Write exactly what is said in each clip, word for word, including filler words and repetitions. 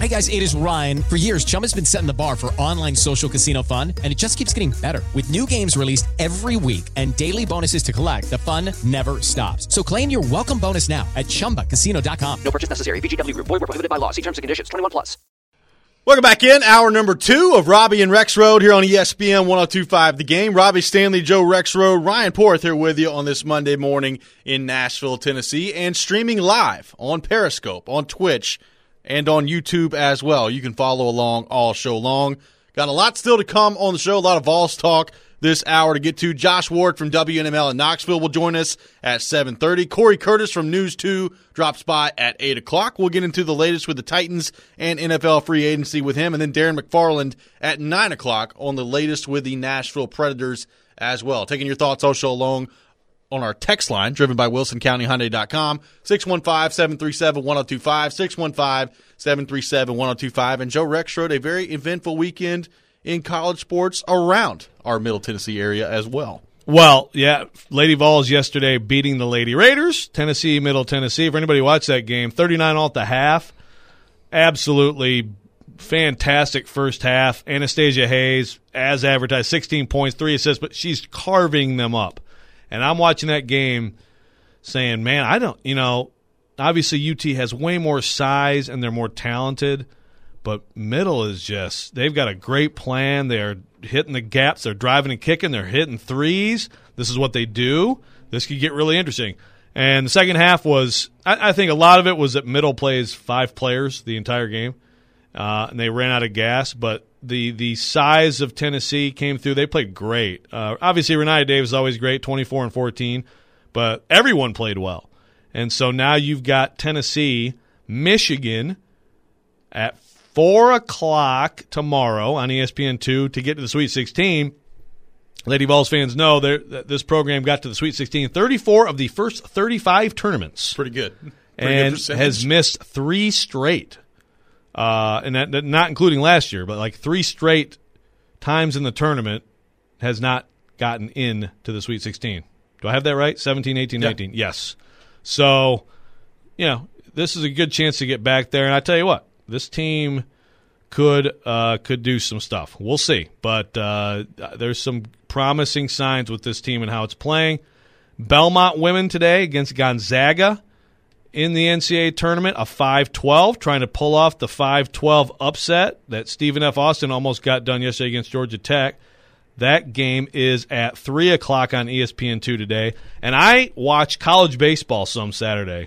Hey guys, it is Ryan. For years, Chumba's been setting the bar for online social casino fun, and it just keeps getting better. With new games released every week and daily bonuses to collect, the fun never stops. So claim your welcome bonus now at chumba casino dot com. No purchase necessary. V G W Group. Void where prohibited by law. See terms and conditions. twenty-one plus. Welcome back in. Hour number two of Robbie and Rexrode here on E S P N one oh two point five The Game. Robbie Stanley, Joe Rexrode, Ryan Porth here with you on this Monday morning in Nashville, Tennessee, and streaming live on Periscope, on Twitch, and on YouTube as well. You can follow along all show long. Got a lot still to come on the show, a lot of Vols talk this hour to get to. Josh Ward from W N M L in Knoxville will join us at seven thirty. Corey Curtis from News two drops by at eight o'clock. We'll get into the latest with the Titans and N F L free agency with him. And then Darren McFarland at nine o'clock on the latest with the Nashville Predators as well. Taking your thoughts all show long on our text line, driven by Wilson County Hyundai dot com, six one five, seven three seven, one oh two five, six one five, seven three seven, one oh two five. And Joe Rexrode, a very eventful weekend in college sports around our Middle Tennessee area as well. Well, yeah, Lady Vols yesterday beating the Lady Raiders, Tennessee, Middle Tennessee. For anybody who watched that game, thirty-nine all at the half. Absolutely fantastic first half. Anastasia Hayes, as advertised, sixteen points, three assists, but she's carving them up. And I'm watching that game saying, man, I don't, you know, obviously U T has way more size and they're more talented, but Middle is just, they've got a great plan. They're hitting the gaps. They're driving and kicking. They're hitting threes. This is what they do. This could get really interesting. And the second half was, I, I think a lot of it was that Middle plays five players the entire game, uh, and they ran out of gas, but The the size of Tennessee came through. They played great. Uh, obviously, Renata Davis is always great, twenty-four and fourteen, but everyone played well. And so now you've got Tennessee, Michigan at four o'clock tomorrow on E S P N two to get to the Sweet sixteen. Lady Vols fans know that this program got to the Sweet sixteen thirty-four of the first thirty-five tournaments. Pretty good. Pretty and good has missed three straight. Uh, and that, that not including last year, but like three straight times in the tournament has not gotten in to the Sweet sixteen. Do I have that right? seventeen, eighteen, yeah. nineteen. Yes. So, you know, this is a good chance to get back there. And I tell you what, this team could uh, could do some stuff. We'll see. But uh, there's some promising signs with this team and how it's playing. Belmont women today against Gonzaga in the N C double A tournament, a five twelve, trying to pull off the five twelve upset that Stephen F. Austin almost got done yesterday against Georgia Tech. That game is at three o'clock on E S P N two today. And I watch college baseball some Saturday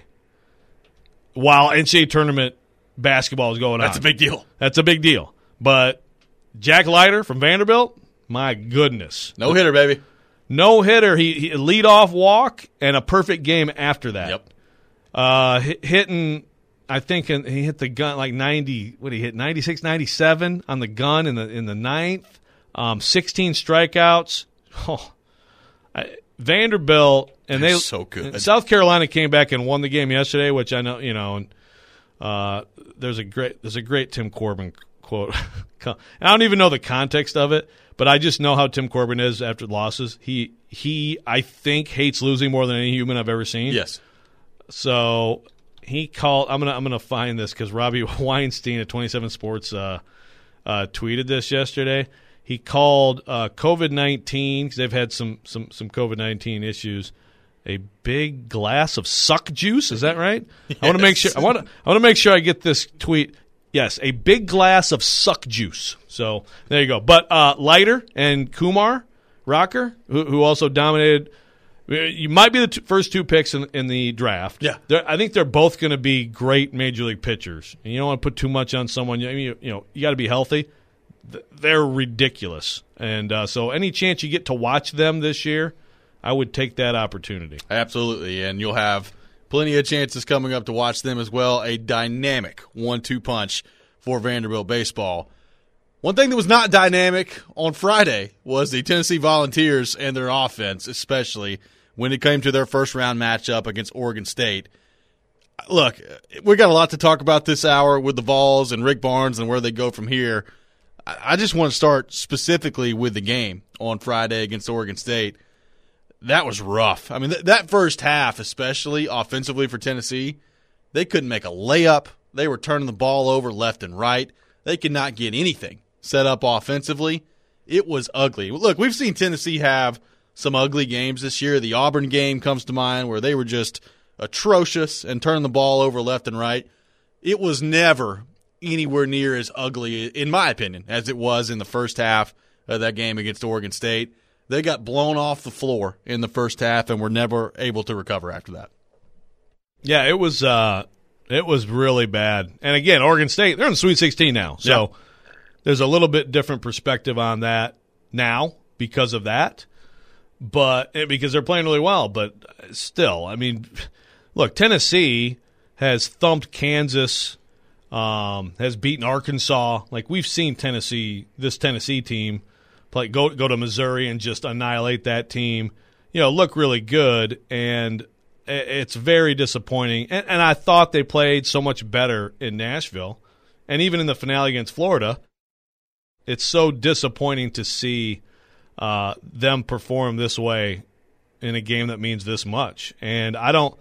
while N C double A tournament basketball is going on. That's a big deal. That's a big deal. But Jack Leiter from Vanderbilt, my goodness. No hitter, baby. No hitter. He, he lead off walk and a perfect game after that. Yep. Uh, hit, hitting, I think in, he hit the gun like ninety. What did he hit? ninety-six, ninety-seven on the gun in the in the ninth. Um, sixteen strikeouts. Oh, I, Vanderbilt and They're they so good. South Carolina came back and won the game yesterday, which I know you know. And uh, there's a great there's a great Tim Corbin quote. I don't even know the context of it, but I just know how Tim Corbin is after losses. He he I think hates losing more than any human I've ever seen. Yes. So he called. I'm gonna I'm gonna find this because Robbie Weinstein at twenty-seven Sports uh, uh, tweeted this yesterday. He called uh, COVID nineteen because they've had some some some COVID nineteen issues. A big glass of suck juice. Is that right? Yes. I want to make sure. I want to. I want to make sure I get this tweet. Yes, a big glass of suck juice. So there you go. But uh, Leiter and Kumar Rocker, who, who also dominated. You might be the t- first two picks in, in the draft. Yeah, they're, I think they're both going to be great major league pitchers. And you don't want to put too much on someone. You, you, you know, you got to be healthy. They're ridiculous, and uh, so any chance you get to watch them this year, I would take that opportunity. Absolutely, and you'll have plenty of chances coming up to watch them as well. A dynamic one two punch for Vanderbilt baseball. One thing that was not dynamic on Friday was the Tennessee Volunteers and their offense, especially when it came to their first-round matchup against Oregon State. Look, we got a lot to talk about this hour with the Vols and Rick Barnes and where they go from here. I just want to start specifically with the game on Friday against Oregon State. That was rough. I mean, th- that first half, especially offensively for Tennessee, they couldn't make a layup. They were turning the ball over left and right. They could not get anything set up offensively. It was ugly. Look, we've seen Tennessee have some ugly games this year. The Auburn game comes to mind where they were just atrocious and turning the ball over left and right. It was never anywhere near as ugly, in my opinion, as it was in the first half of that game against Oregon State. They got blown off the floor in the first half and were never able to recover after that. Yeah, it was uh, it was really bad. And again, Oregon State, they're in the Sweet sixteen now. So yeah. There's a little bit different perspective on that now because of that. But because they're playing really well, but still, I mean, look, Tennessee has thumped Kansas, um, has beaten Arkansas. Like we've seen Tennessee, this Tennessee team, play go go to Missouri and just annihilate that team. You know, look really good, and it's very disappointing. And, and I thought they played so much better in Nashville, and even in the finale against Florida. It's so disappointing to see uh, them perform this way in a game that means this much. And I don't,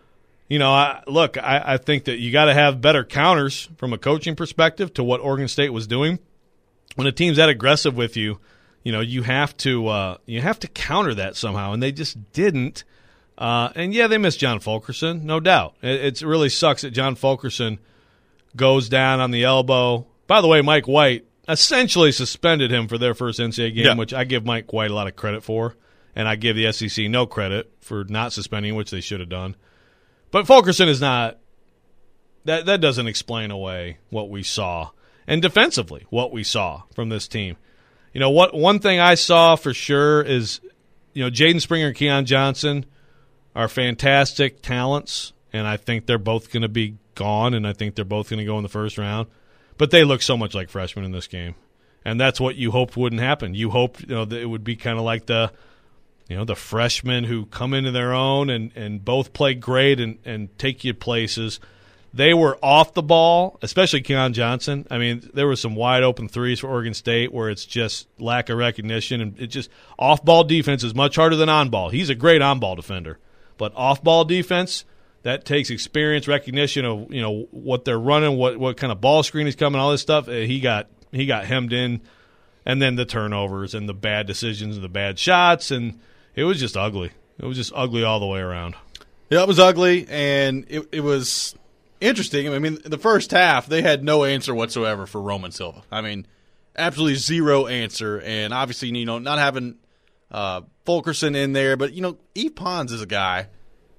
you know, I, look, I, I think that you got to have better counters from a coaching perspective to what Oregon State was doing. When a team's that aggressive with you, you know, you have to uh, you have to counter that somehow, and they just didn't. Uh, and yeah, they missed John Fulkerson, no doubt. It, it really sucks that John Fulkerson goes down on the elbow. By the way, Mike White essentially suspended him for their first N C double A game, yeah. which I give Mike White a lot of credit for, and I give the S E C no credit for not suspending, which they should have done. But Fulkerson is not that. That doesn't explain away what we saw, and defensively what we saw from this team. You know what? One thing I saw for sure is, you know, Jaden Springer and Keon Johnson are fantastic talents, and I think they're both going to be gone, and I think they're both going to go in the first round. But they look so much like freshmen in this game, and that's what you hoped wouldn't happen. You hoped, you know, that it would be kind of like the, you know, the freshmen who come into their own and, and both play great and, and take you places. They were off the ball, especially Keon Johnson. I mean, there were some wide open threes for Oregon State where it's just lack of recognition, and it just off ball defense is much harder than on ball. He's a great on ball defender, but off ball defense, that takes experience, recognition of, you know, what they're running, what what kind of ball screen is coming, all this stuff. He got he got hemmed in, and then the turnovers and the bad decisions and the bad shots, and it was just ugly. It was just ugly all the way around. Yeah, it was ugly, and it it was interesting. I mean, the first half they had no answer whatsoever for Roman Silva. I mean, absolutely zero answer, and obviously, you know, not having uh, Fulkerson in there, but you know, Yves Pons is a guy,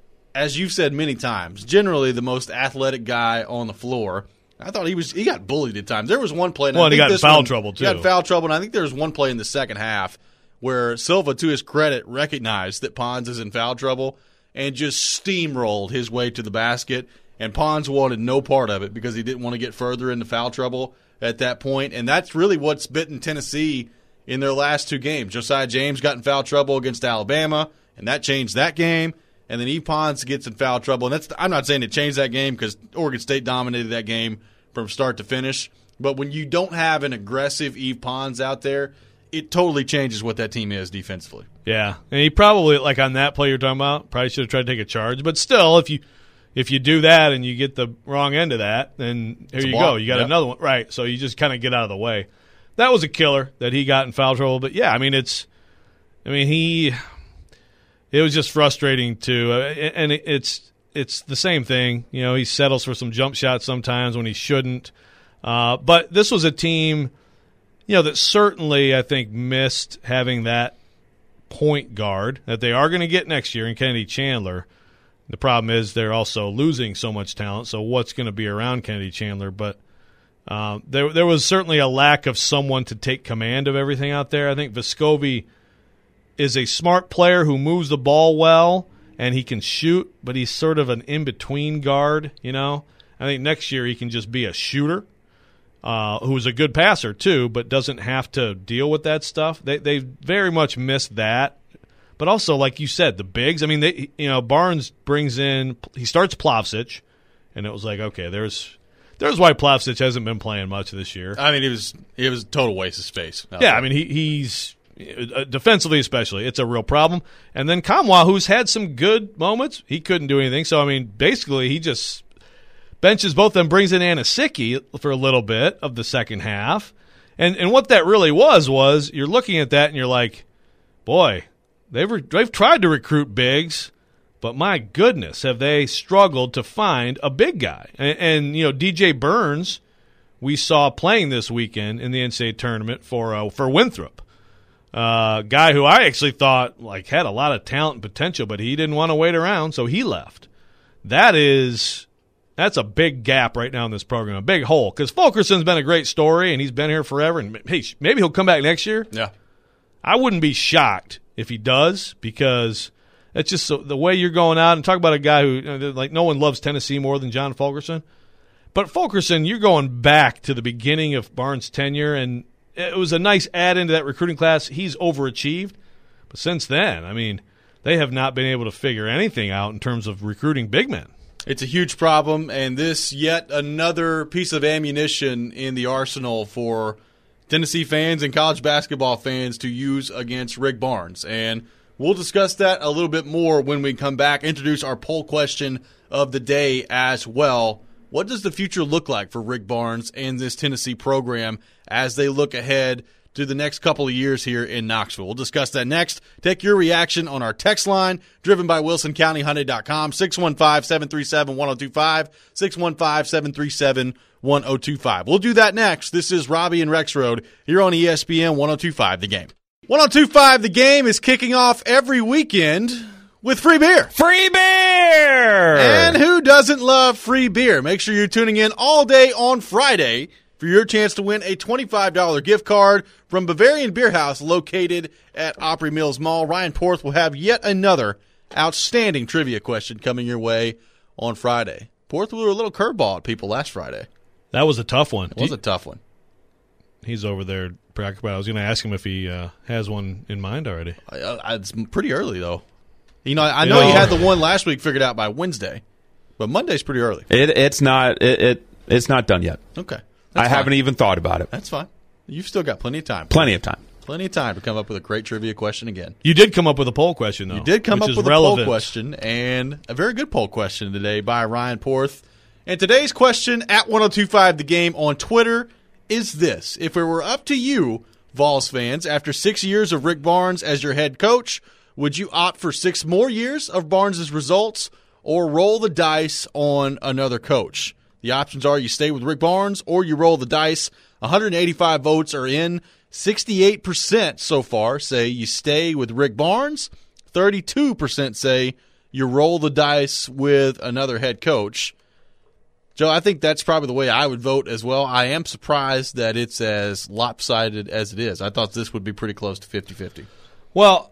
as you've said many times, generally the most athletic guy on the floor. I thought he was he got bullied at times. There was one play. And well, I think he got in foul one, trouble, too. He got in foul trouble, and I think there was one play in the second half where Silva, to his credit, recognized that Pons is in foul trouble and just steamrolled his way to the basket, and Pons wanted no part of it because he didn't want to get further into foul trouble at that point. And that's really what's bitten Tennessee in their last two games. Josiah James got in foul trouble against Alabama, and that changed that game. And then Yves Pons gets in foul trouble. And that's I'm not saying it changed that game because Oregon State dominated that game from start to finish. But when you don't have an aggressive Yves Pons out there, it totally changes what that team is defensively. Yeah, and he probably, like on that play you're talking about, probably should have tried to take a charge. But still, if you if you do that and you get the wrong end of that, then here you go. You got yep. another one. Right, so you just kind of get out of the way. That was a killer that he got in foul trouble. But, yeah, I mean, it's – I mean, he – it was just frustrating too, uh, and it, it's it's the same thing. You know, he settles for some jump shots sometimes when he shouldn't. Uh, but this was a team, you know, that certainly I think missed having that point guard that they are going to get next year in Kennedy Chandler. The problem is they're also losing so much talent. So what's going to be around Kennedy Chandler? But uh, there there was certainly a lack of someone to take command of everything out there. I think Vescovi is a smart player who moves the ball well, and he can shoot, but he's sort of an in-between guard, you know. I think next year he can just be a shooter uh, who's a good passer too, but doesn't have to deal with that stuff. They they very much missed that. But also, like you said, the bigs. I mean, they, you know, Barnes brings in – he starts Plavsic, and it was like, okay, there's there's why Plavsic hasn't been playing much this year. I mean, it was it was a total waste of space. Yeah, there. I mean, he he's – defensively especially, it's a real problem. And then Kamwa, who's had some good moments, he couldn't do anything. So, I mean, basically he just benches both of them, brings in Anasicki for a little bit of the second half. And and what that really was was you're looking at that and you're like, boy, they've re- they've tried to recruit bigs, but my goodness, have they struggled to find a big guy. And, and you know, D J Burns, we saw playing this weekend in the N C double A tournament for uh, for Winthrop. Uh, guy who I actually thought like had a lot of talent and potential, but he didn't want to wait around, so he left. That is that's a big gap right now in this program, a big hole. Because Fulkerson's been a great story, and he's been here forever. And hey, maybe he'll come back next year. Yeah, I wouldn't be shocked if he does, because it's just so, the way you're going out and talk about a guy who you know, like no one loves Tennessee more than John Fulkerson. But Fulkerson, you're going back to the beginning of Barnes' tenure, and it was a nice add into that recruiting class. He's overachieved. But since then, I mean, they have not been able to figure anything out in terms of recruiting big men. It's a huge problem, and this yet another piece of ammunition in the arsenal for Tennessee fans and college basketball fans to use against Rick Barnes. And we'll discuss that a little bit more when we come back, introduce our poll question of the day as well. What does the future look like for Rick Barnes and this Tennessee program as they look ahead to the next couple of years here in Knoxville? We'll discuss that next. Take your reaction on our text line, driven by Wilson County Hyundai dot com, six one five, seven three seven, one oh two five, six one five, seven three seven, one oh two five. We'll do that next. This is Robbie and Rexroad here on E S P N one oh two five The Game. one oh two five The Game is kicking off every weekend with free beer. Free beer! And who doesn't love free beer? Make sure you're tuning in all day on Friday for your chance to win a twenty-five dollars gift card from Bavarian Beer House located at Opry Mills Mall. Ryan Porth will have yet another outstanding trivia question coming your way on Friday. Porth threw a little curveball at people last Friday. That was a tough one. It was a tough one. He's over there preoccupied. I was going to ask him if he uh, has one in mind already. I, I, it's pretty early, though. You know, I You know know- you had the one last week figured out by Wednesday, but Monday's pretty early. It, it's not. It, it it's not done yet. Okay. I That's fine. haven't even thought about it. That's fine. You've still got plenty of time. Plenty of time. Plenty of time to come up with a great trivia question again. You did come up with a poll question, though. You did come which up is with relevant. a poll question, and a very good poll question today by Ryan Porth. And today's question at one oh two five The Game on Twitter is this. If it were up to you, Vols fans, after six years of Rick Barnes as your head coach, would you opt for six more years of Barnes' results or roll the dice on another coach? The options are you stay with Rick Barnes or you roll the dice. one hundred eighty-five votes are in. sixty-eight percent so far say you stay with Rick Barnes. thirty-two percent say you roll the dice with another head coach. Joe, I think that's probably the way I would vote as well. I am surprised that it's as lopsided as it is. I thought this would be pretty close to fifty-fifty. Well,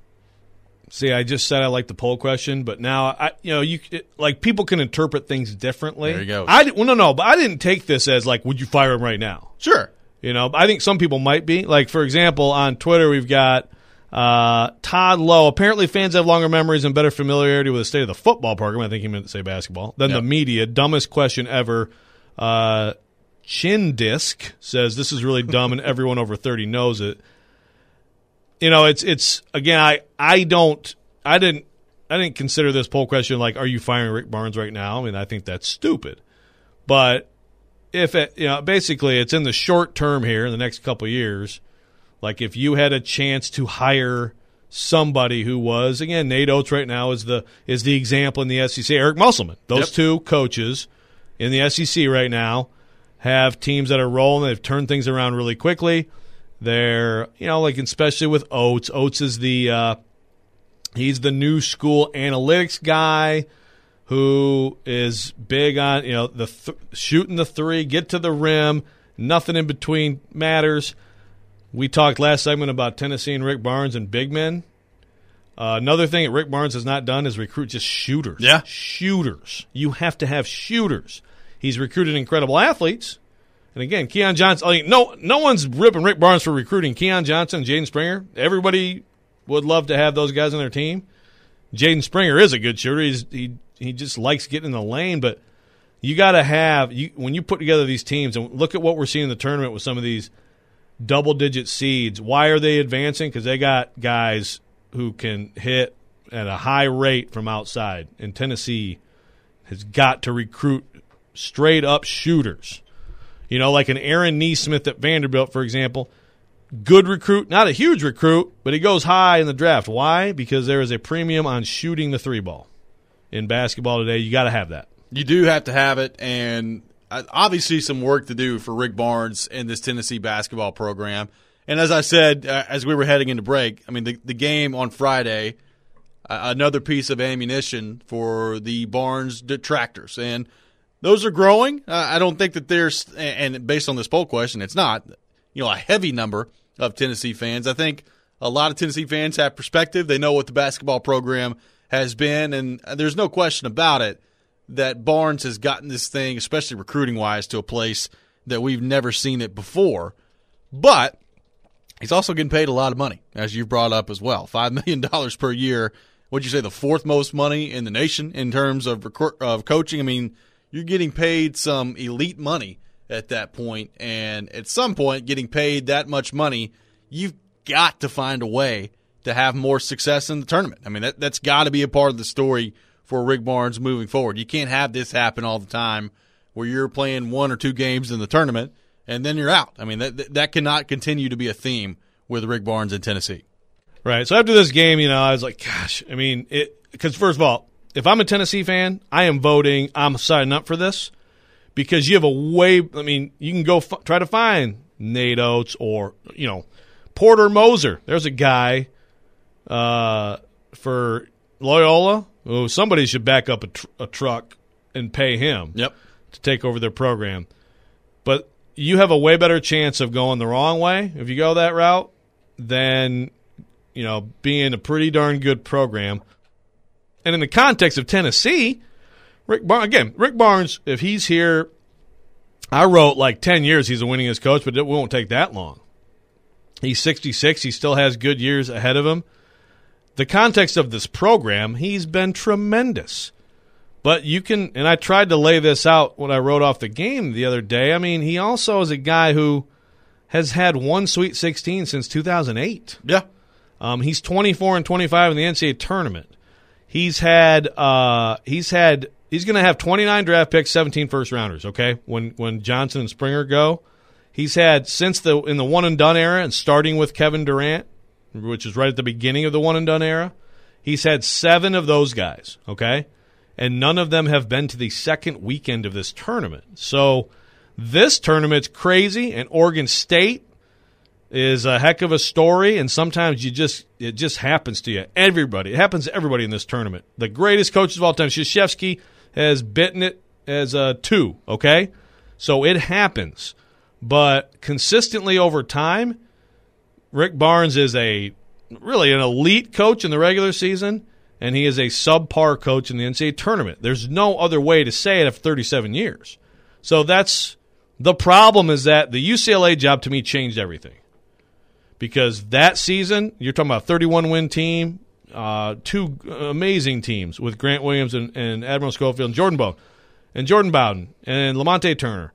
see, I just said I like the poll question, but now I, you know, you it, like people can interpret things differently. There you go. I di- well, no, no, but I didn't take this as like, would you fire him right now? Sure. You know, I think some people might be. Like, for example, on Twitter, we've got uh, Todd Lowe. Apparently, fans have longer memories and better familiarity with the state of the football program. I think he meant to say basketball. Than Yep. the media. Dumbest question ever. Uh, Chin Disc says this is really dumb, and everyone over thirty knows it. You know, it's it's again. I I don't. I didn't. I didn't consider this poll question like, are you firing Rick Barnes right now? I mean, I think that's stupid. But if it, you know, basically it's in the short term here in the next couple of years. Like if you had a chance to hire somebody who was, again, Nate Oates right now is the is the example in the S E C. Eric Musselman, those Yep. two coaches in the S E C right now have teams that are rolling. They've turned things around really quickly. They're, you know, like especially with Oates. Oates is the uh, he's the new school analytics guy who is big on, you know, the th- shooting the three, get to the rim, nothing in between matters. We talked last segment about Tennessee and Rick Barnes and big men. Uh, another thing that Rick Barnes has not done is recruit just shooters. Yeah. Shooters. You have to have shooters. He's recruited incredible athletes. And again, Keon Johnson, I mean, no no one's ripping Rick Barnes for recruiting Keon Johnson and Jaden Springer. Everybody would love to have those guys on their team. Jaden Springer is a good shooter. He's, he he just likes getting in the lane, but you got to have you when you put together these teams and look at what we're seeing in the tournament with some of these double-digit seeds. Why are they advancing? Because they got guys who can hit at a high rate from outside, and Tennessee has got to recruit straight up shooters. You know, like an Aaron Nesmith at Vanderbilt, for example. Good recruit, not a huge recruit, but he goes high in the draft. Why? Because there is a premium on shooting the three ball. In basketball today, you got to have that. You do have to have it, and obviously some work to do for Rick Barnes and this Tennessee basketball program. And as I said, uh, as we were heading into break, I mean, the, the game on Friday, uh, another piece of ammunition for the Barnes detractors. And those are growing. Uh, I don't think that there's, and based on this poll question, it's not, you know, a heavy number of Tennessee fans. I think a lot of Tennessee fans have perspective. They know what the basketball program has been, and there's no question about it that Barnes has gotten this thing, especially recruiting-wise, to a place that we've never seen it before. But he's also getting paid a lot of money, as you've brought up as well. five million dollars per year. What'd you say, the fourth most money in the nation in terms of rec- of coaching? I mean, you're getting paid some elite money at that point, and at some point, getting paid that much money, you've got to find a way to have more success in the tournament. I mean, that, that's got to be a part of the story for Rick Barnes moving forward. You can't have this happen all the time where you're playing one or two games in the tournament and then you're out. I mean, that that cannot continue to be a theme with Rick Barnes in Tennessee. Right. So after this game, you know, I was like, gosh, I mean, it because first of all, if I'm a Tennessee fan, I am voting, I'm signing up for this because you have a way, I mean, you can go f- try to find Nate Oates or, you know, Porter Moser. There's a guy uh, for Loyola. Oh, somebody should back up a, tr- a truck and pay him yep. to take over their program. But you have a way better chance of going the wrong way if you go that route than, you know, being a pretty darn good program. And in the context of Tennessee, Rick Bar- again, Rick Barnes, if he's here, I wrote like ten years he's a winningest coach, but it won't take that long. He's sixty-six. He still has good years ahead of him. The context of this program, he's been tremendous. But you can, and I tried to lay this out when I wrote off the game the other day. I mean, he also is a guy who has had one Sweet sixteen since two thousand eight. Yeah. Um, he's twenty-four and twenty-five in the N C double A tournament. He's had, uh, he's had, he's going to have twenty-nine draft picks, seventeen first rounders. Okay, when when Johnson and Springer go, he's had since the in the one and done era, and starting with Kevin Durant, which is right at the beginning of the one and done era, he's had seven of those guys. Okay. And none of them have been to the second weekend of this tournament. So this tournament's crazy, and Oregon State is a heck of a story, and sometimes you just it just happens to you. Everybody. It happens to everybody in this tournament. The greatest coaches of all time, Krzyzewski, has bitten it as a two, okay? So it happens. But consistently over time, Rick Barnes is a really an elite coach in the regular season, and he is a subpar coach in the N C double A tournament. There's no other way to say it after thirty-seven years. So that's the problem, is that the U C L A job to me changed everything. Because that season, you're talking about a thirty-one win team, uh, two amazing teams with Grant Williams and, and Admiral Schofield and Jordan Bowden, and Jordan Bowden and Lamonte Turner.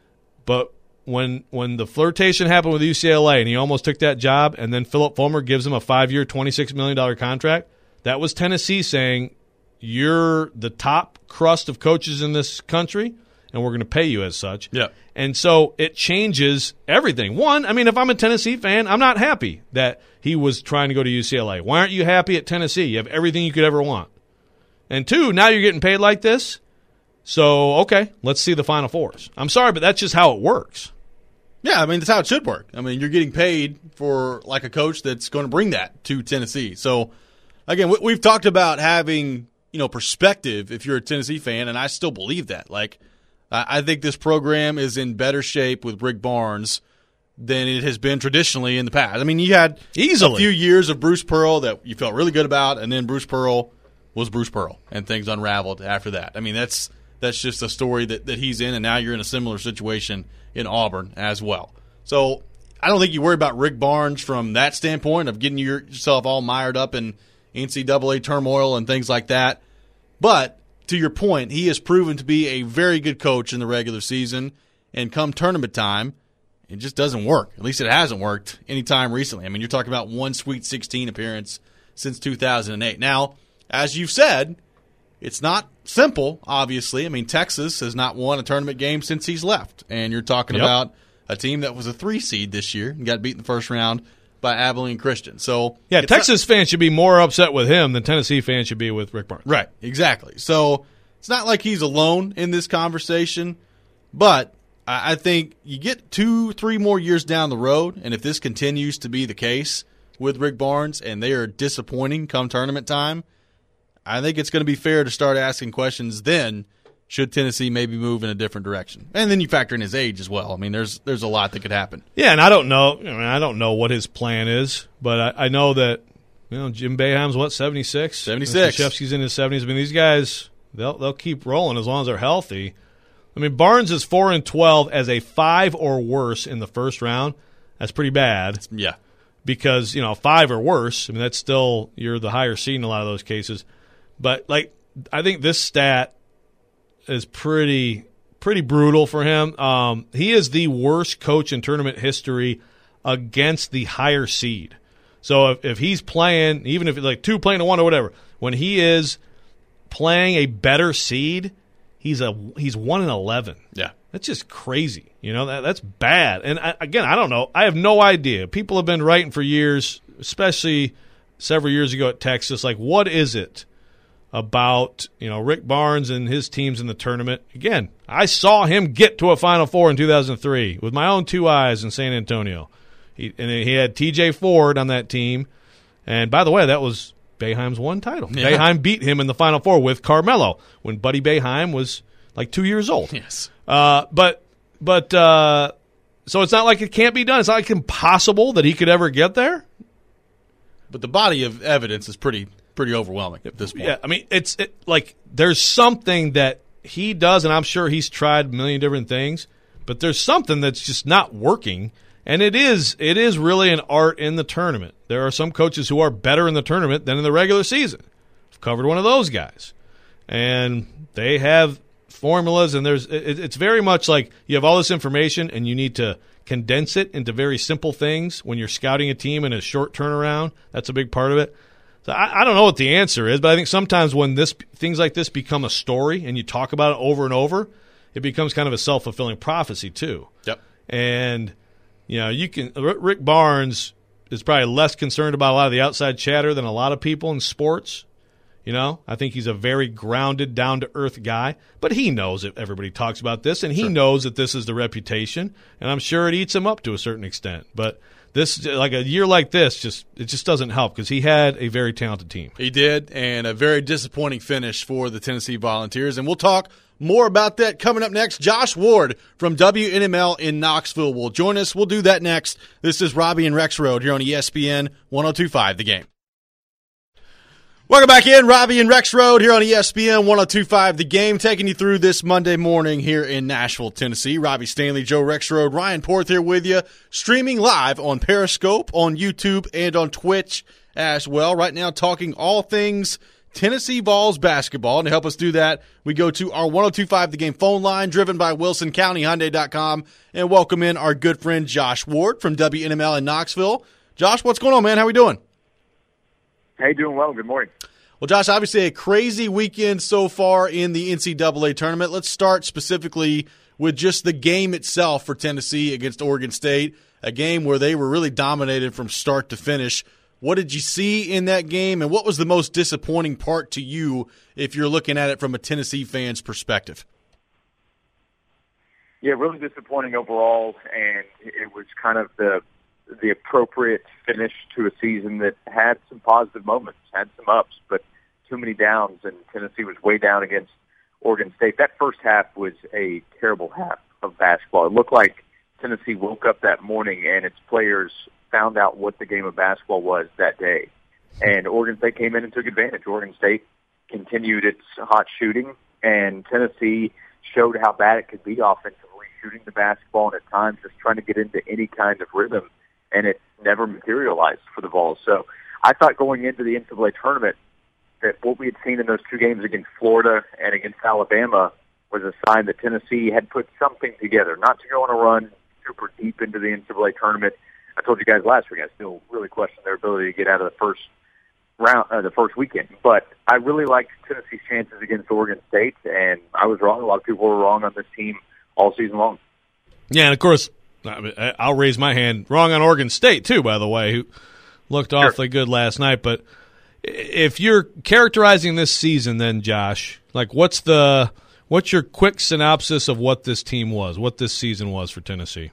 But when when the flirtation happened with U C L A and he almost took that job, and then Philip Fulmer gives him a five-year, twenty-six million dollars contract, that was Tennessee saying, you're the top crust of coaches in this country, and we're going to pay you as such. Yeah. And so it changes everything. One, I mean, if I'm a Tennessee fan, I'm not happy that he was trying to go to U C L A. Why aren't you happy at Tennessee? You have everything you could ever want. And two, now you're getting paid like this. So, okay, let's see the Final Fours. I'm sorry, but that's just how it works. Yeah, I mean, that's how it should work. I mean, you're getting paid for like a coach that's going to bring that to Tennessee. So, again, we've talked about having, you know, perspective if you're a Tennessee fan, and I still believe that. Like, I think this program is in better shape with Rick Barnes than it has been traditionally in the past. I mean, you had Easily. a few years of Bruce Pearl that you felt really good about, and then Bruce Pearl was Bruce Pearl, and things unraveled after that. I mean, that's that's just a story that, that he's in, and now you're in a similar situation in Auburn as well. So I don't think you worry about Rick Barnes from that standpoint of getting yourself all mired up in N C double A turmoil and things like that. But to your point, he has proven to be a very good coach in the regular season, and come tournament time, it just doesn't work. At least it hasn't worked any time recently. I mean, you're talking about one Sweet sixteen appearance since two thousand eight. Now, as you've said, it's not simple, obviously. I mean, Texas has not won a tournament game since he's left. And you're talking Yep. about a team that was a three seed this year and got beat in the first round by Abilene Christian. So Yeah, it's Texas fans should be more upset with him than Tennessee fans should be with Rick Barnes. not- right, exactly. So it's not like he's alone in this conversation, but I I think you get two, three more years down the road, and if this continues to be the case with Rick Barnes and they are disappointing come tournament time, I think it's going to be fair to start asking questions then. Should Tennessee maybe move in a different direction? And then you factor in his age as well. I mean, there's there's a lot that could happen. Yeah, and I don't know. I mean, I don't know what his plan is, but I, I know that you know Jim Boeheim's what seventy-six. seventy-six. Krzyzewski's in his seventies. I mean, these guys they'll they'll keep rolling as long as they're healthy. I mean, Barnes is four and twelve as a five or worse in the first round. That's pretty bad. Yeah. Because you know five or worse. I mean, that's still you're the higher seed in a lot of those cases. But like, I think this stat is pretty pretty brutal for him. Um, he is the worst coach in tournament history against the higher seed. So if, if he's playing, even if like two playing to one or whatever, when he is playing a better seed, he's a he's one and eleven. Yeah. That's just crazy. You know, that that's bad. And I, again, I don't know. I have no idea. People have been writing for years, especially several years ago at Texas, like what is it about, you know, Rick Barnes and his teams in the tournament? Again, I saw him get to a Final Four in two thousand three with my own two eyes in San Antonio. He, and he had T J Ford on that team. And by the way, that was Boeheim's one title. Yeah. Boeheim beat him in the Final Four with Carmelo when Buddy Boeheim was like two years old. Yes. Uh, but but uh, so it's not like it can't be done. It's not like impossible that he could ever get there. But the body of evidence is pretty pretty overwhelming at this point. Yeah, I mean, it's it, like there's something that he does, and I'm sure he's tried a million different things, but there's something that's just not working, and it is it is really an art in the tournament. There are some coaches who are better in the tournament than in the regular season. I've covered one of those guys, and they have formulas, and there's it, it's very much like you have all this information, and you need to condense it into very simple things when you're scouting a team in a short turnaround. That's a big part of it. So I, I don't know what the answer is, but I think sometimes when this things like this become a story and you talk about it over and over, it becomes kind of a self-fulfilling prophecy too. Yep. And you know, you can Rick Barnes is probably less concerned about a lot of the outside chatter than a lot of people in sports. You know, I think he's a very grounded, down-to-earth guy, but he knows that everybody talks about this, and he Sure. knows that this is the reputation, and I'm sure it eats him up to a certain extent. But this, like a year like this, just it just doesn't help because he had a very talented team. He did, and a very disappointing finish for the Tennessee Volunteers. And we'll talk more about that coming up next. Josh Ward from W N M L in Knoxville will join us. We'll do that next. This is Robbie and Rex Road here on E S P N one oh two point five The Game. Welcome back in, Robbie and Rex Road here on E S P N one oh two point five The Game, taking you through this Monday morning here in Nashville, Tennessee. Robbie Stanley, Joe Rex Road, Ryan Porth here with you, streaming live on Periscope, on YouTube, and on Twitch as well. Right now, talking all things Tennessee Vols basketball. And to help us do that, we go to our one oh two point five The Game phone line, driven by Wilson County Hyundai dot com, and welcome in our good friend Josh Ward from W N M L in Knoxville. Josh, what's going on, man? How we doing? Hey, doing well. Good morning. Well, Josh, obviously a crazy weekend so far in the N C double A tournament. Let's start specifically with just the game itself for Tennessee against Oregon State, a game where they were really dominated from start to finish. What did you see in that game, and what was the most disappointing part to you if you're looking at it from a Tennessee fan's perspective? Yeah, really disappointing overall, and it was kind of the the appropriate finish to a season that had some positive moments, had some ups, but too many downs, and Tennessee was way down against Oregon State. That first half was a terrible half of basketball. It looked like Tennessee woke up that morning and its players found out what the game of basketball was that day. And Oregon State came in and took advantage. Oregon State continued its hot shooting, and Tennessee showed how bad it could be offensively, shooting the basketball and at times just trying to get into any kind of rhythm, and it never materialized for the Vols. So I thought going into the N C double A tournament that what we had seen in those two games against Florida and against Alabama was a sign that Tennessee had put something together, not to go on a run super deep into the N C double A tournament. I told you guys last week I still really question their ability to get out of the first round, uh, the first weekend. But I really liked Tennessee's chances against Oregon State, and I was wrong. A lot of people were wrong on this team all season long. Yeah, and of course, I'll raise my hand. Wrong on Oregon State, too, by the way, who looked Sure. awfully good last night. But if you're characterizing this season then, Josh, like what's the what's your quick synopsis of what this team was, what this season was for Tennessee?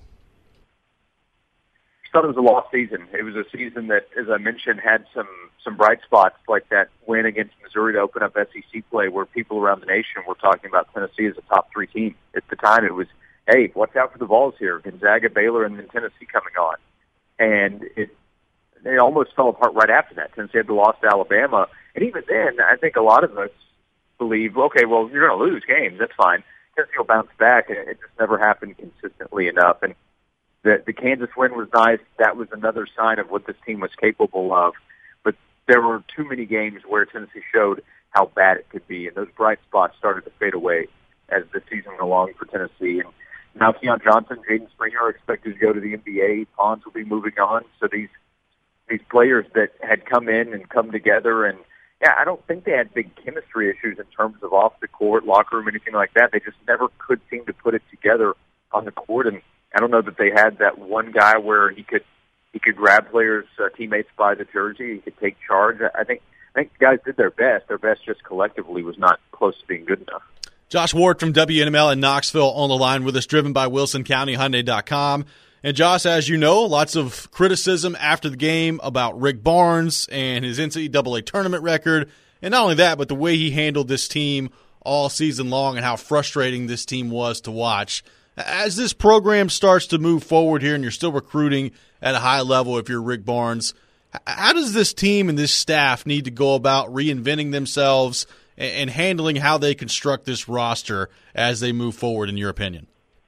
I thought it was a lost season. It was a season that, as I mentioned, had some, some bright spots, like that win against Missouri to open up S E C play, where people around the nation were talking about Tennessee as a top three team. At the time, it was, hey, watch out for the Vols here. Gonzaga, Baylor, and then Tennessee coming on. And it it almost fell apart right after that. Tennessee had the loss to Alabama. And even then, I think a lot of us believe, okay, well, you're going to lose games. That's fine. Tennessee will bounce back. And it just never happened consistently enough. And the, the Kansas win was nice. That was another sign of what this team was capable of. But there were too many games where Tennessee showed how bad it could be. And those bright spots started to fade away as the season went along for Tennessee. And now Keon Johnson, Jaden Springer are expected to go to the N B A. Pons will be moving on. So these these players that had come in and come together, and yeah, I don't think they had big chemistry issues in terms of off the court, locker room, anything like that. They just never could seem to put it together on the court. And I don't know that they had that one guy where he could he could grab players, uh, teammates by the jersey. He could take charge. I think I think the guys did their best. Their best just collectively was not close to being good enough. Josh Ward from W N M L in Knoxville on the line with us, driven by Wilson County Hyundai dot com. And Josh, as you know, lots of criticism after the game about Rick Barnes and his N C double A tournament record. And not only that, but the way he handled this team all season long and how frustrating this team was to watch. As this program starts to move forward here and you're still recruiting at a high level if you're Rick Barnes, how does this team and this staff need to go about reinventing themselves and handling how they construct this roster as they move forward, in your opinion?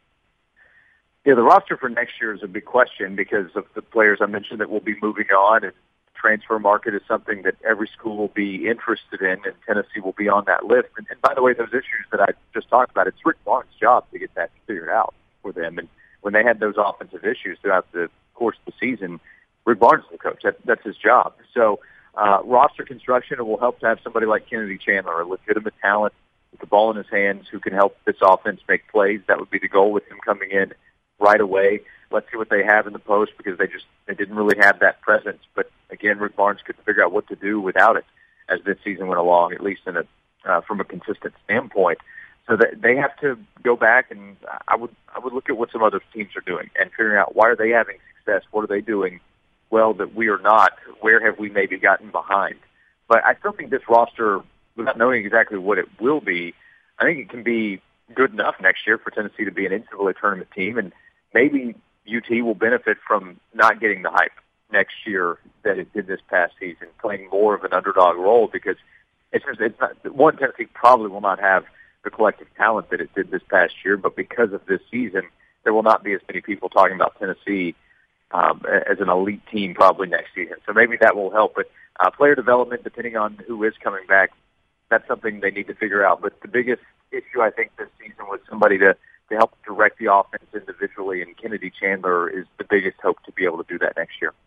Yeah, the roster for next year is a big question because of the players I mentioned that will be moving on, and transfer market is something that every school will be interested in, and Tennessee will be on that list. And, and by the way, those issues that I just talked about, it's Rick Barnes' job to get that figured out for them. And when they had those offensive issues throughout the course of the season, Rick Barnes is the coach. That, that's his job. So uh, roster construction, it will help to have somebody like Kennedy Chandler, a legitimate talent with the ball in his hands who can help this offense make plays. That would be the goal with him coming in right away. Let's see what they have in the post because they just they didn't really have that presence. But again, Rick Barnes couldn't figure out what to do without it as this season went along, at least in a uh, from a consistent standpoint. So that they have to go back, and I would I would look at what some other teams are doing and figuring out why are they having success, what are they doing well that we are not, where have we maybe gotten behind. But I still think this roster, without knowing exactly what it will be, I think it can be good enough next year for Tennessee to be an N C double A tournament team, and maybe U T will benefit from not getting the hype next year that it did this past season, playing more of an underdog role because it's just, it's not, one, Tennessee probably will not have the collective talent that it did this past year, but because of this season, there will not be as many people talking about Tennessee um, as an elite team probably next season. So maybe that will help. But uh, player development, depending on who is coming back, that's something they need to figure out. But the biggest issue, I think, this season was somebody to, to help direct the offense individually, and Kennedy Chandler is the biggest hope to be able to do that next year.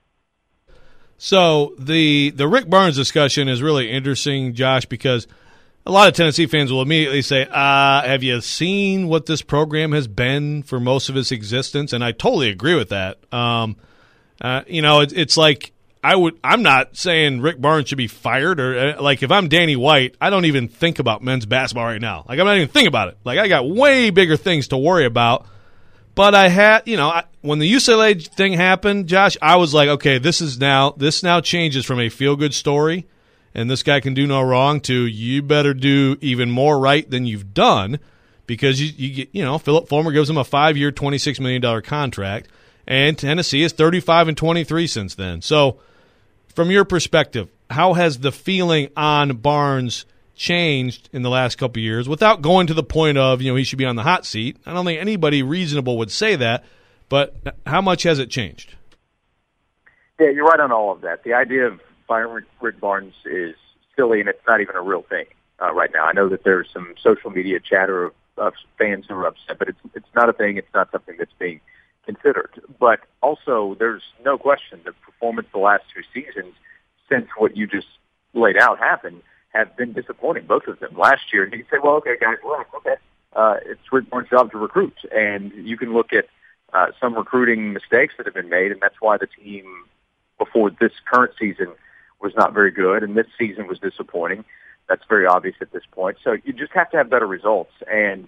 So the the Rick Barnes discussion is really interesting, Josh, because a lot of Tennessee fans will immediately say, uh, have you seen what this program has been for most of its existence? And I totally agree with that. Um, uh, you know, it, it's like I would, I'm not saying Rick Barnes should be fired or uh, like if I'm Danny White, I don't even think about men's basketball right now. Like I'm not even thinking about it. Like I got way bigger things to worry about. But I had, you know, I, when the U C L A thing happened, Josh, I was like, okay, this is now, this now changes from a feel-good story, and this guy can do no wrong, to you better do even more right than you've done, because you, you get, you know, Philip Fulmer gives him a five-year, twenty-six million dollars contract, and Tennessee is thirty-five and twenty-three since then. So, from your perspective, how has the feeling on Barnes changed in the last couple of years without going to the point of, you know, he should be on the hot seat? I don't think anybody reasonable would say that, but how much has it changed? Yeah, you're right on all of that. The idea of firing Rick Barnes is silly, and it's not even a real thing uh, right now. I know that there's some social media chatter of, of fans who are upset, but it's it's not a thing. It's not something that's being considered. But also, there's no question the performance the last two seasons, since what you just laid out happen have been disappointing, both of them. Last year, you can say, well, okay, guys, well, okay, uh, it's Rick Barnes' job to recruit. And you can look at uh, some recruiting mistakes that have been made, and that's why the team before this current season was not very good, and this season was disappointing. That's very obvious at this point. So you just have to have better results. And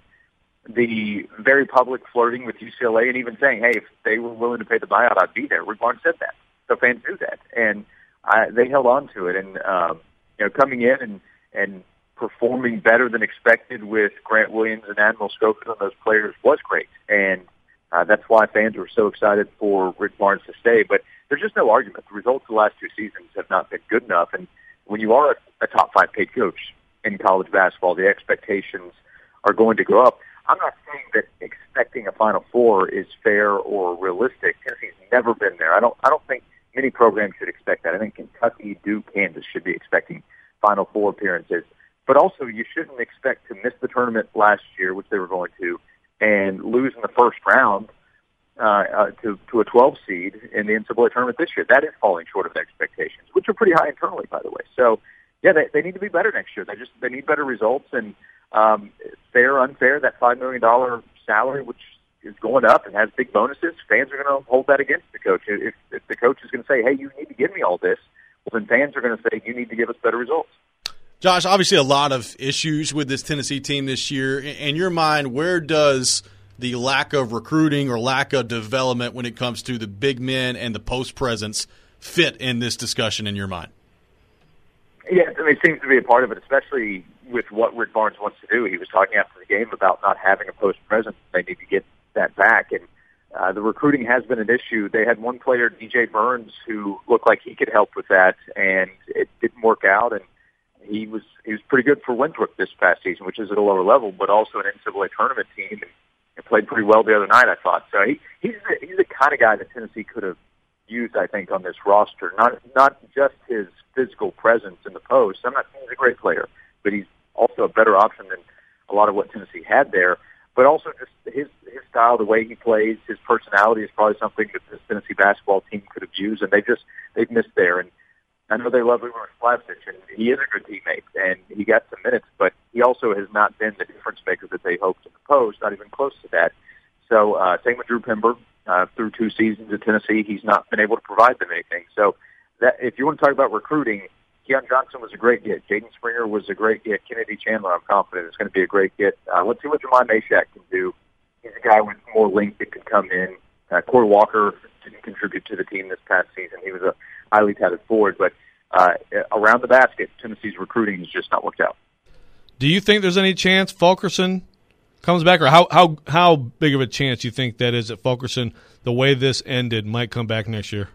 the very public flirting with U C L A and even saying, hey, if they were willing to pay the buyout, I'd be there. Rick Barnes said that. So fans knew that. And I, they held on to it. And, um, you know, coming in and, and performing better than expected with Grant Williams and Admiral Schofield and those players was great. And uh, that's why fans were so excited for Rick Barnes to stay. But there's just no argument. The results of the last two seasons have not been good enough. And when you are a, a top five paid coach in college basketball, the expectations are going to go up. I'm not saying that expecting a Final Four is fair or realistic. Tennessee's never been there. I don't. I don't think many programs should expect that. I think Kentucky, Duke, Kansas should be expecting Final Four appearances. But also, you shouldn't expect to miss the tournament last year, which they were going to, and lose in the first round uh, uh, to to a twelve seed in the N C double A tournament this year. That is falling short of expectations, which are pretty high internally, by the way. So, yeah, they, they need to be better next year. They just they need better results. And Um, fair, unfair, that five million dollars salary, which is going up and has big bonuses, fans are going to hold that against the coach. If, if the coach is going to say, hey, you need to give me all this, well, then fans are going to say, you need to give us better results. Josh, obviously a lot of issues with this Tennessee team this year. In your mind, where does the lack of recruiting or lack of development when it comes to the big men and the post presence fit in this discussion in your mind? Yeah, I mean, it seems to be a part of it, especially with what Rick Barnes wants to do. He was talking after the game about not having a post presence. They need to get that back. And uh, the recruiting has been an issue. They had one player, D J Burns, who looked like he could help with that, and it didn't work out. And he was he was pretty good for Winthrop this past season, which is at a lower level, but also an N C double A tournament team, and, and played pretty well the other night, I thought. So he, he's the, he's the kind of guy that Tennessee could have used, I think, on this roster. Not not just his physical presence in the post. I'm not saying he's a great player, but he's also a better option than a lot of what Tennessee had there. But also just his his style, the way he plays, his personality is probably something that this Tennessee basketball team could have used, and they just they've missed there. And I know they love Umar Splavsic, and he is a good teammate, and he got some minutes, but he also has not been the difference maker that they hoped in the post, not even close to that. So uh, same with Drew Pember. Uh, through two seasons at Tennessee, he's not been able to provide them anything. So that if you want to talk about recruiting, Keon Johnson was a great get. Jaden Springer was a great get. Kennedy Chandler, I'm confident, is going to be a great get. Uh, let's see what Jermai Mashack can do. He's a guy with more length that can come in. Uh, Corey Walker didn't contribute to the team this past season. He was a highly touted forward. But uh, around the basket, Tennessee's recruiting has just not worked out. Do you think there's any chance Fulkerson comes back, or how, how, how big of a chance you think that is that Fulkerson, the way this ended, might come back next year?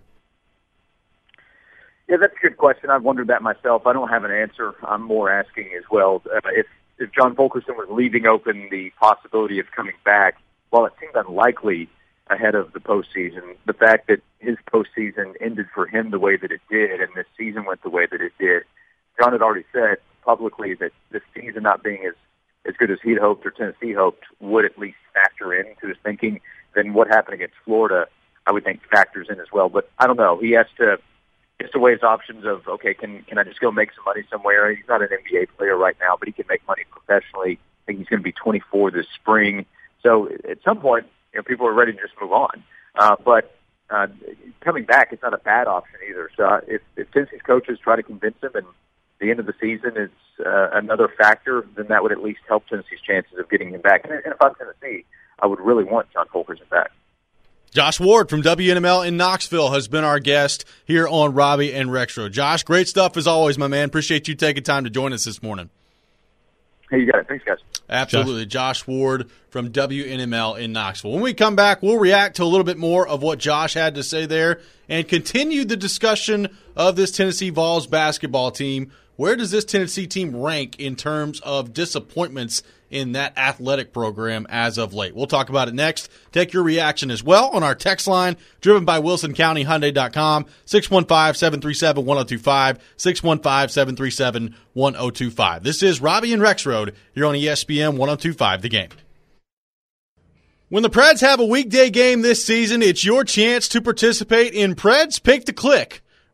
Yeah, that's a good question. I've wondered that myself. I don't have an answer. I'm more asking as well. Uh, if if John Fulkerson was leaving open the possibility of coming back, while it seemed unlikely ahead of the postseason, the fact that his postseason ended for him the way that it did and this season went the way that it did, John had already said publicly that this season not being as, as good as he'd hoped or Tennessee hoped would at least factor into his thinking. Then what happened against Florida, I would think, factors in as well. But I don't know. He has to He has to weigh his options of, okay, can can I just go make some money somewhere? He's not an N B A player right now, but he can make money professionally. I think he's going to be twenty-four this spring. So at some point, you know, people are ready to just move on. Uh, but uh, coming back, it's not a bad option either. So uh, if, if Tennessee's coaches try to convince him and the end of the season is uh, another factor, then that would at least help Tennessee's chances of getting him back. And, and if I'm Tennessee, I would really want John Fulkerson back. Josh Ward from W N M L in Knoxville has been our guest here on Robbie and Rexroad. Josh, great stuff as always, my man. Appreciate you taking time to join us this morning. Hey, you got it. Thanks, guys. Absolutely. Josh, Josh Ward from W N M L in Knoxville. When we come back, we'll react to a little bit more of what Josh had to say there and continue the discussion of this Tennessee Vols basketball team. Where does this Tennessee team rank in terms of disappointments in that athletic program as of late? We'll talk about it next. Take your reaction as well on our text line, driven by Wilson County Hyundai dot com, six one five, seven three seven, one oh two five, six one five, seven three seven, one oh two five. This is Robbie and Rexroad here on E S P N one oh two five The Game. When the Preds have a weekday game this season, it's your chance to participate in Preds Pick the Click,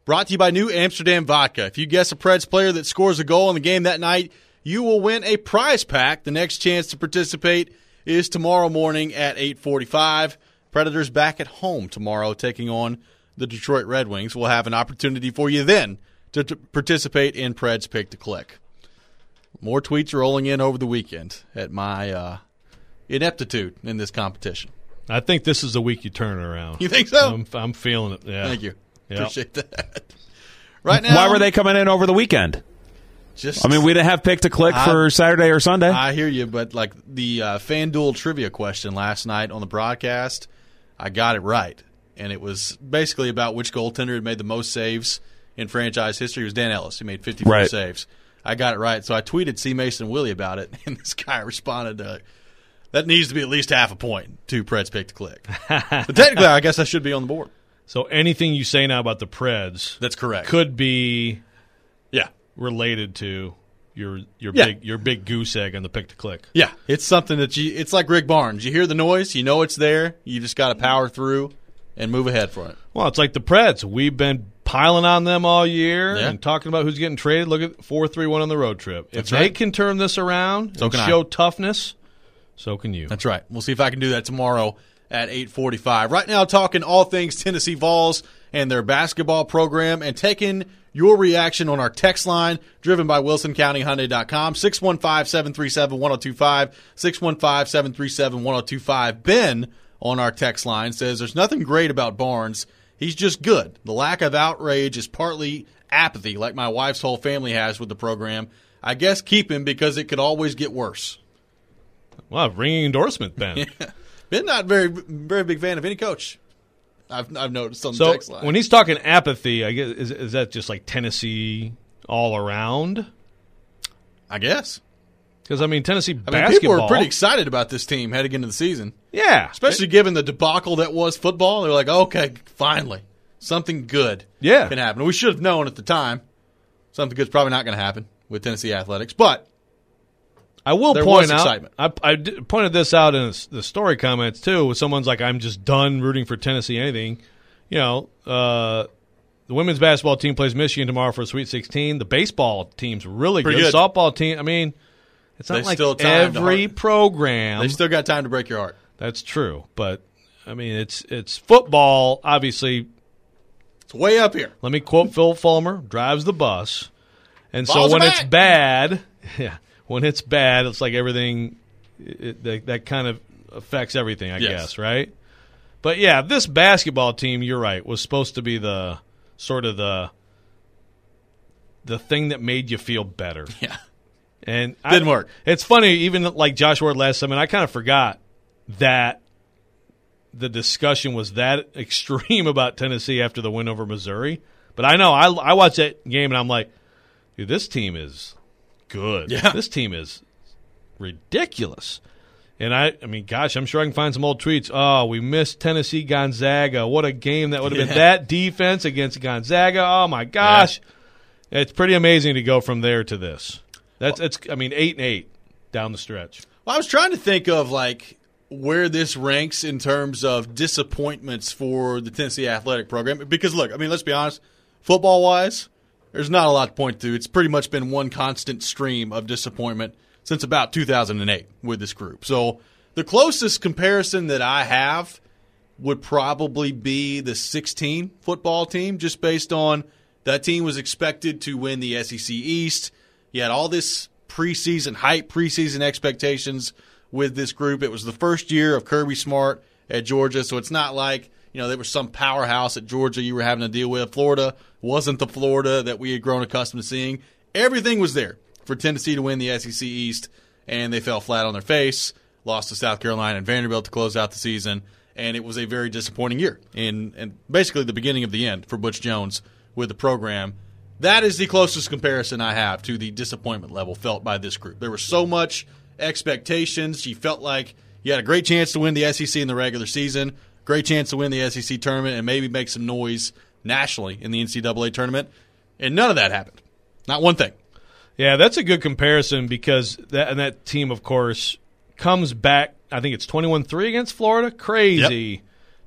Brought to you by New Amsterdam Vodka. If you guess a Preds player that scores a goal in the game that night, you will win a prize pack. The next chance to participate is tomorrow morning at eight forty-five. Predators back at home tomorrow taking on the Detroit Red Wings. We'll have an opportunity for you then to t- participate in Preds Pick to Click. More tweets rolling in over the weekend at my uh, ineptitude in this competition. I think this is the week you turn it around. You think so? I'm, I'm feeling it. Yeah. Thank you. Yep. Appreciate that. Right now, Why were they coming in over the weekend? Just, I mean, we didn't have Pick to Click I, for Saturday or Sunday. I hear you, but like the uh, FanDuel trivia question last night on the broadcast, I got it right. And it was basically about which goaltender had made the most saves in franchise history. It was Dan Ellis. He made fifty-four right. saves. I got it right. So I tweeted C. Mason Willie about it, and this guy responded, uh, that needs to be at least half a point to Preds Pick to Click. But technically, I guess I should be on the board. So anything you say now about the Preds That's correct. could be Yeah. related to your your Yeah. big your big goose egg on the Pick to Click. Yeah. It's something that you – it's like Rick Barnes. You hear the noise. You know it's there. You just got to power through and move ahead for it. Well, it's like the Preds. We've been piling on them all year Yeah. and talking about who's getting traded. Look at four three one on the road trip. If That's they right. can turn this around So and can I. show toughness, so can you. That's right. We'll see if I can do that tomorrow at eight forty-five. Right now, talking all things Tennessee Vols and their basketball program and taking your reaction on our text line driven by Wilson County Hyundai dot com, six one five, seven three seven, one zero two five, six one five, seven three seven, one zero two five. Ben on our text line says there's nothing great about Barnes. He's just good. The lack of outrage is partly apathy like my wife's whole family has with the program. I guess keep him because it could always get worse. Wow, ringing endorsement, Ben. Been not very very big fan of any coach. I've I've noticed on the So text line. when he's talking apathy, I guess is, is that just like Tennessee all around? I guess. Because I mean Tennessee I mean, basketball. people were pretty excited about this team heading into the season, yeah, especially given the debacle that was football. They're like, okay, finally, something good Yeah. can happen. We should have known at the time something good's probably not going to happen with Tennessee athletics, but I will there point was out. excitement. I, I did- pointed this out in the story comments too. With someone's like, "I'm just done rooting for Tennessee." Anything, you know. Uh, the women's basketball team plays Michigan tomorrow for a Sweet sixteen. The baseball team's really Pretty good. good. Softball team. I mean, it's not They like still time to every heart- program. they still got time to break your heart. That's true, but I mean, it's it's football. Obviously, It's way up here. let me quote Phil Fulmer: "Drives the bus," and so Balls are when it's back. bad, yeah, when it's bad, it's like everything it, that, that kind of affects everything, I Yes. guess, right? But yeah, this basketball team, you're right, was supposed to be the sort of the the thing that made you feel better. Yeah. And Didn't I, work. It's funny, even like Josh Ward last time, and I kind of forgot that the discussion was that extreme about Tennessee after the win over Missouri. But I know I I watched that game and I'm like, dude, this team is good. Yeah. This team is ridiculous. And I, I mean, gosh, I'm sure I can find some old tweets. Oh, we missed Tennessee Gonzaga. What a game that would have been. Yeah. That defense against Gonzaga. Oh my gosh, it's pretty amazing to go from there to this. That's it's. I mean, eight and eight down the stretch. Well, I was trying to think of like where this ranks in terms of disappointments for the Tennessee athletic program. Because look, I mean, let's be honest, football wise, there's not a lot to point to. It's pretty much been one constant stream of disappointment since about two thousand eight with this group. So the closest comparison that I have would probably be the sixteen football team, just based on that team was expected to win the S E C East. You had all this preseason hype, preseason expectations with this group. It was the first year of Kirby Smart at Georgia, so it's not like, you know, there was some powerhouse at Georgia you were having to deal with. Florida wasn't the Florida that we had grown accustomed to seeing. Everything was there for Tennessee to win the S E C East, and they fell flat on their face, lost to South Carolina and Vanderbilt to close out the season, and it was a very disappointing year, and, and basically the beginning of the end for Butch Jones with the program. That is the closest comparison I have to the disappointment level felt by this group. There was so much expectations. You felt like you had a great chance to win the S E C in the regular season, great chance to win the S E C tournament, and maybe make some noise nationally in the N C double A tournament, and none of that happened. Not one thing. Yeah, that's a good comparison because that and that team, of course, comes back. I think it's twenty-one three against Florida. Crazy Yep.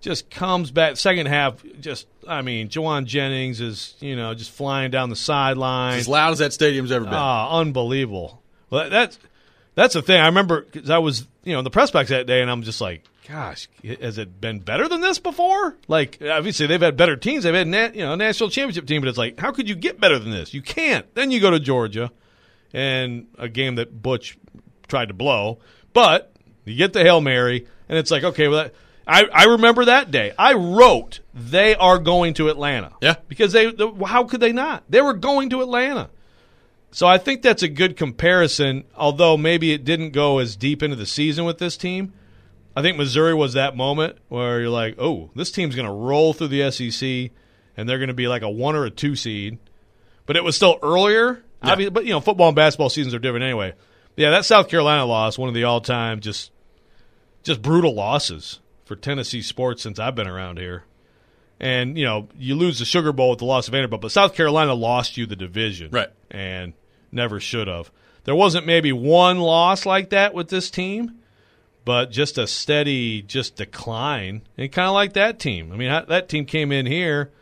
just comes back. Second half, just, I mean, Jawan Jennings is, you know, just flying down the sideline. As loud as that stadium's ever been. Ah, unbelievable. Well, that's, that's the thing. I remember because I was, you know, in the press box that day, and I'm just like, gosh, has it been better than this before? Like, obviously, they've had better teams. They've had, na- you know, a national championship team, but it's like, how could you get better than this? You can't. Then you go to Georgia, and a game that Butch tried to blow, but you get the Hail Mary, and it's like, okay, well, that, I, I remember that day. I wrote, they are going to Atlanta. Yeah. Because they, the, how could they not? They were going to Atlanta. So I think that's a good comparison, although maybe it didn't go as deep into the season with this team. I think Missouri was that moment where you're like, oh, this team's going to roll through the S E C, and they're going to be like a one or a two seed. But it was still earlier. Yeah. Obviously, but, you know, football and basketball seasons are different anyway. Yeah, that South Carolina loss, one of the all-time just just brutal losses for Tennessee sports since I've been around here. And, you know, you lose the Sugar Bowl with the loss of Vanderbilt, but South Carolina lost you the division. Right. And never should have. There wasn't maybe one loss like that with this team, but just a steady just decline. And kind of like that team. I mean, that team came in here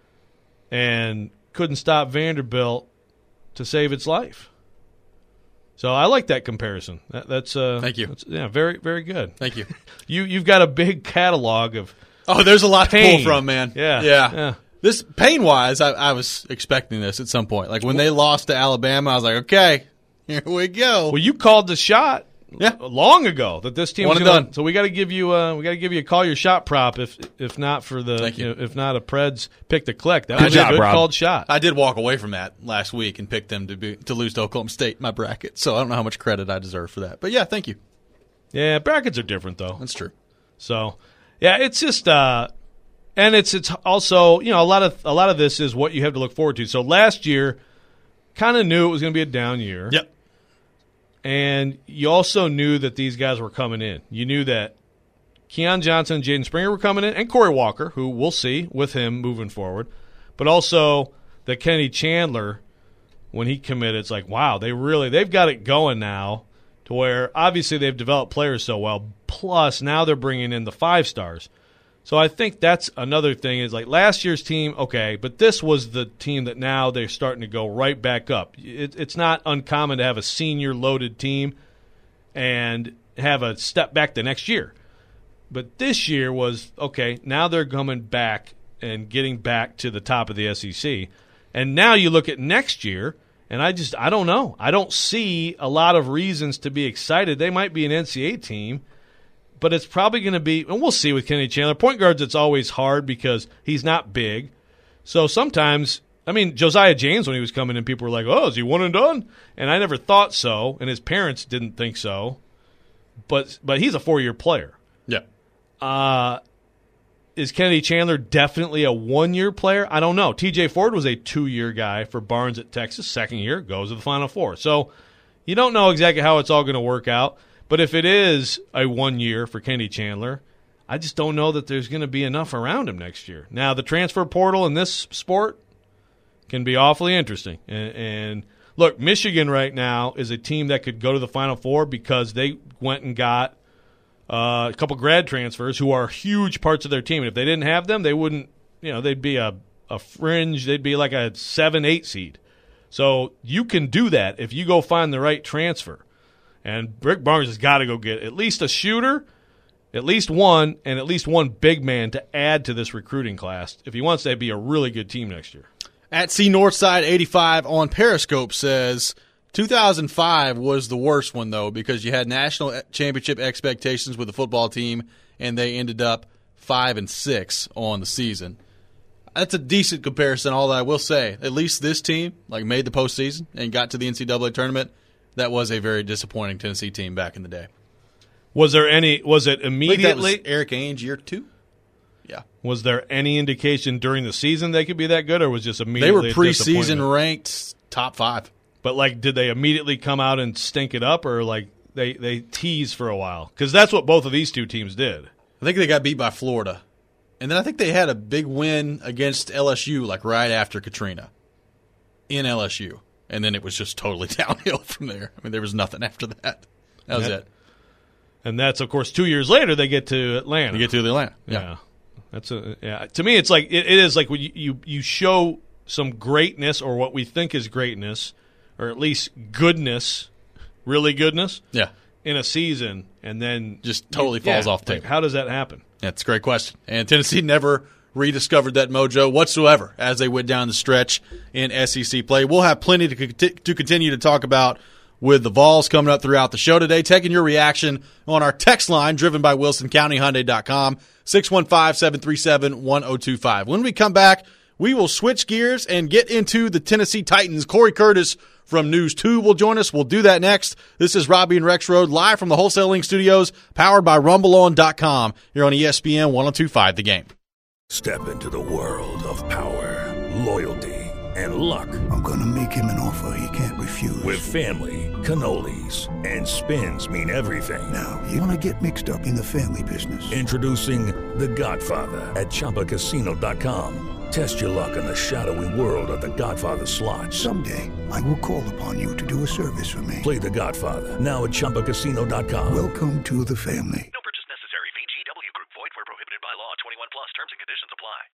and couldn't stop Vanderbilt to save its life. So I like that comparison. That, that's uh, Thank you. That's, yeah, very, very good. Thank you. You you've got a big catalog of Oh, there's a lot pain. to pull from, man. Yeah, yeah. yeah. This pain wise, I, I was expecting this at some point. Like when they lost to Alabama, I was like, okay, here we go. Well, you called the shot. Yeah. long ago that this team One was and gonna, done. So we got to give you uh, we got to give you a call your shot prop if if not for the Thank you. know, if not a Preds pick to click. That Good was job, a good Rob. called shot. I did walk away from that last week and picked them to be to lose to Oklahoma State in my bracket. So I don't know how much credit I deserve for that. But yeah, thank you. Yeah, brackets are different though. That's true. So yeah, it's just uh, and it's it's also you know a lot of a lot of this is what you have to look forward to. So last year, kind of knew it was going to be a down year. Yep. And you also knew that these guys were coming in. You knew that Keon Johnson and Jaden Springer were coming in, and Corey Walker, who we'll see with him moving forward. But also that Kenny Chandler, when he committed, it's like, wow, they really, they've got it going now to where obviously they've developed players so well. Plus, now they're bringing in the five stars. So I think that's another thing is like last year's team, okay, but this was the team that now they're starting to go right back up. It, it's not uncommon to have a senior-loaded team and have a step back the next year. But this year was, okay, now they're coming back and getting back to the top of the S E C. And now you look at next year, and I just, I don't know. I don't see a lot of reasons to be excited. They might be an N C A A team. But it's probably going to be, and we'll see with Kenny Chandler. Point guards, it's always hard because he's not big. So sometimes, I mean, Josiah James, when he was coming in, people were like, oh, is he one and done? And I never thought so, and his parents didn't think so. But but he's a four-year player. Yeah. Uh, is Kenny Chandler definitely a one-year player? I don't know. T J Ford was a two-year guy for Barnes at Texas. Second year, goes to the Final Four. So you don't know exactly how it's all going to work out. But if it is a one year for Kenny Chandler, I just don't know that there's going to be enough around him next year. Now, the transfer portal in this sport can be awfully interesting. And, and look, Michigan right now is a team that could go to the Final Four because they went and got uh, a couple grad transfers who are huge parts of their team. And if they didn't have them, they wouldn't, you know, they'd be a, a fringe, they'd be like a seven, eight seed. So you can do that if you go find the right transfer. And Rick Barnes has got to go get at least a shooter, at least one, and at least one big man to add to this recruiting class if he wants to be a really good team next year. At C Northside eighty-five on Periscope says two thousand five was the worst one, though, because you had national championship expectations with the football team, and they ended up five and six on the season. That's a decent comparison, all that I will say. At least this team like made the postseason and got to the N C double A tournament. That was a very disappointing Tennessee team back in the day. Was there any? Was it I think immediately? that was Eric Ainge year two. Yeah, was there any indication during the season they could be that good, or was just they immediately? were a preseason disappointment? ranked top five. But like, did they immediately come out and stink it up, or like they they tease for a while? Because that's what both of these two teams did. I think they got beat by Florida, and then I think they had a big win against L S U like right after Katrina in L S U. And then it was just totally downhill from there. I mean, there was nothing after that. That was Yeah. it. And that's, of course, two years later they get to Atlanta. You get to the Atlanta. yeah. Yeah. That's a yeah. To me, it's like it, it is like when you, you you show some greatness or what we think is greatness, or at least goodness, really goodness. Yeah. In a season, and then just totally you, falls yeah, off the like, table. how does that happen? That's a great question. And Tennessee never rediscovered that mojo whatsoever as they went down the stretch in S E C play. We'll have plenty to, to continue to talk about with the Vols coming up throughout the show today. Taking your reaction on our text line driven by Wilson County Hyundai dot com, six one five, seven three seven, one zero two five. When we come back, we will switch gears and get into the Tennessee Titans. Corey Curtis from News two will join us. We'll do that next. This is Robbie and Rex Road live from the Wholesaling Studios, powered by rumble on dot com here on E S P N one oh two five The Game. Step into the world of power, loyalty, and luck. I'm going to make him an offer he can't refuse. With family, cannolis, and spins mean everything. Now, you want to get mixed up in the family business. Introducing The Godfather at Chumba Casino dot com. Test your luck in the shadowy world of The Godfather slot. Someday, I will call upon you to do a service for me. Play The Godfather now at Chumba Casino dot com. Welcome to the family. No